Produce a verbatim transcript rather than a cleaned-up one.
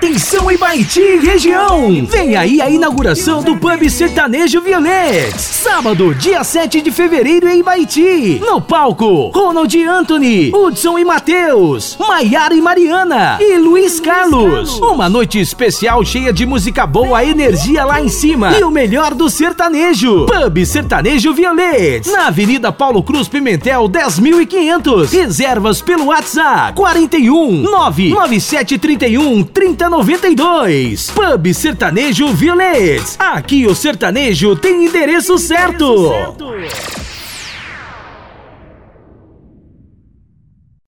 Atenção Ibaiti e região! Vem aí a inauguração do Pub Sertanejo Violettes. Sábado, dia sete de fevereiro em Ibaiti. No palco, Ronald e Anthony, Hudson e Matheus, Maiara e Mariana e Luiz Carlos. Uma noite especial cheia de música boa, energia lá em cima e o melhor do sertanejo. Pub Sertanejo Violettes, na Avenida Paulo Cruz Pimentel, dez mil e quinhentos. Reservas pelo WhatsApp quarenta e um, nove nove sete trinta e um, trinta noventa e dois. Pub Sertanejo Violettes. Aqui o sertanejo tem endereço certo.